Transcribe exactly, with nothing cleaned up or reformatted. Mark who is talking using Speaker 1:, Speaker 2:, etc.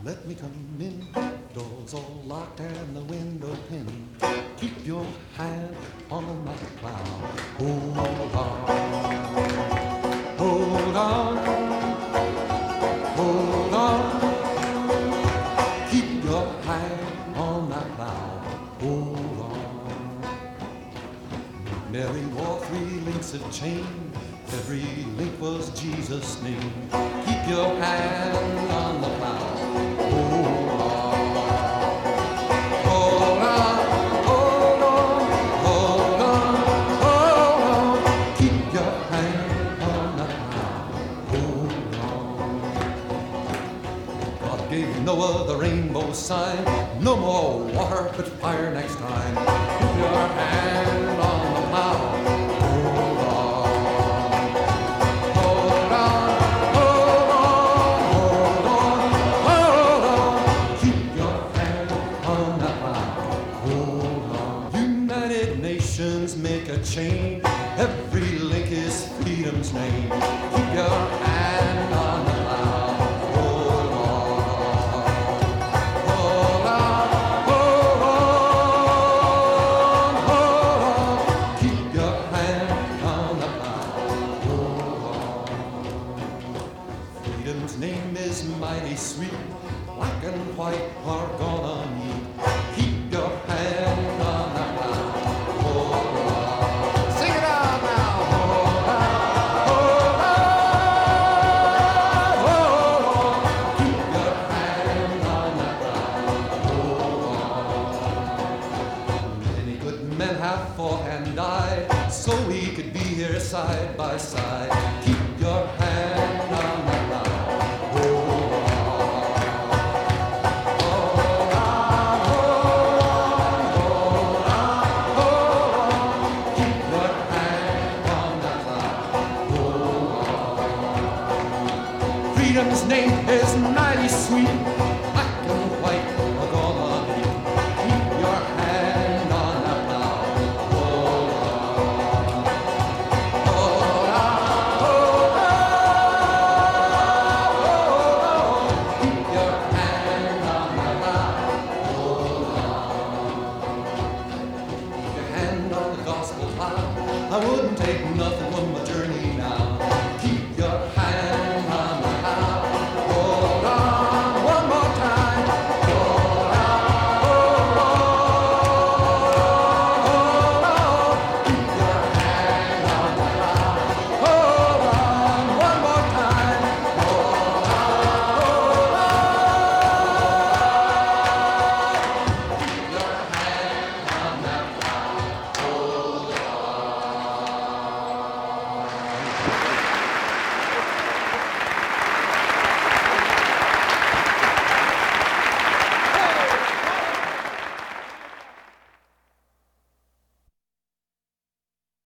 Speaker 1: Let me come in, doors all locked and the window pinned. Keep your hand on my plow. Hold on, hold on, hold on. Keep your hand on my plow. Hold on. Mary wore three links of chain. Every link was Jesus' name. Keep your hand on the plow. Hold on, hold on, hold on, hold on, hold on. Keep your hand on the plow. Hold on. God gave Noah the rainbow sign. No more water but fire next time. Keep your hand on the plow. Hold on. Make a chain. Every link is freedom's name. Keep your hand on the plow. Hold on, hold on, hold on, hold on. Keep your hand on the plow. Hold on. Freedom's name is mighty sweet. Black and white are gonna meet. Keep your hand on the plow. Men have fought and died so we could be here side by side. Keep your hand on the plow. Hold on, hold on, hold on, hold on. Keep your hand on the plow. Hold on. Freedom's name is mighty sweet.